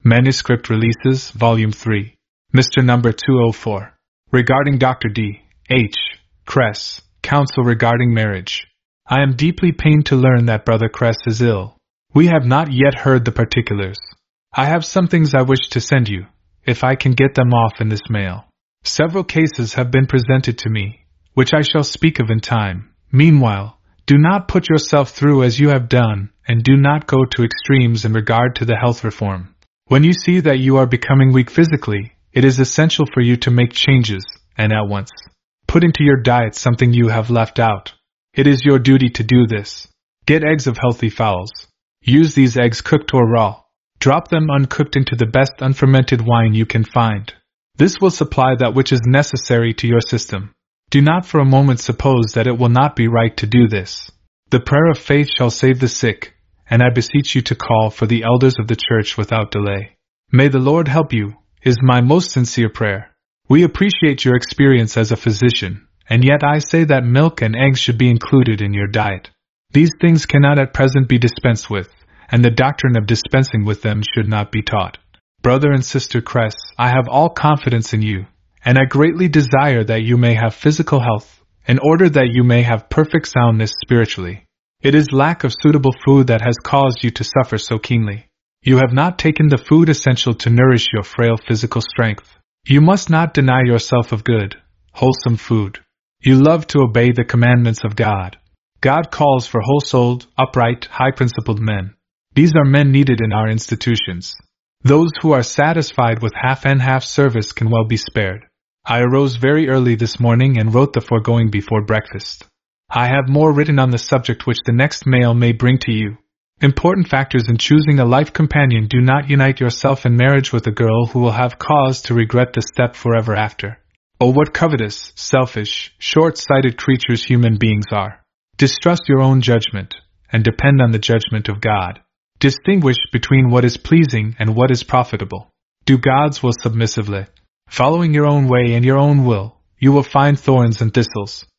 Manuscript Releases, Volume 3. Mr. Number 204. Regarding Dr. D. H. Kress, Counsel regarding marriage. I am deeply pained to learn that Brother Kress is ill. We have not yet heard the particulars. I have some things I wish to send you, if I can get them off in this mail. Several cases have been presented to me, which I shall speak of in time. Meanwhile, do not put yourself through as you have done, and do not go to extremes in regard to the health reform. When you see that you are becoming weak physically, it is essential for you to make changes, and at once. Put into your diet something you have left out. It is your duty to do this. Get eggs of healthy fowls. Use these eggs cooked or raw. Drop them uncooked into the best unfermented wine you can find. This will supply that which is necessary to your system. Do not for a moment suppose that it will not be right to do this. The prayer of faith shall save the sick, and I beseech you to call for the elders of the church without delay. May the Lord help you, is my most sincere prayer. We appreciate your experience as a physician, and yet I say that milk and eggs should be included in your diet. These things cannot at present be dispensed with, and the doctrine of dispensing with them should not be taught. Brother and Sister Kress, I have all confidence in you, and I greatly desire that you may have physical health, in order that you may have perfect soundness spiritually. It is lack of suitable food that has caused you to suffer so keenly. You have not taken the food essential to nourish your frail physical strength. You must not deny yourself of good, wholesome food. You love to obey the commandments of God. God calls for whole-souled, upright, high-principled men. These are men needed in our institutions. Those who are satisfied with half and half service can well be spared. I arose very early this morning and wrote the foregoing before breakfast. I have more written on the subject which the next mail may bring to you. Important factors in choosing a life companion: do not unite yourself in marriage with a girl who will have cause to regret the step forever after. Oh, what covetous, selfish, short-sighted creatures human beings are. Distrust your own judgment, and depend on the judgment of God. Distinguish between what is pleasing and what is profitable. Do God's will submissively. Following your own way and your own will, you will find thorns and thistles.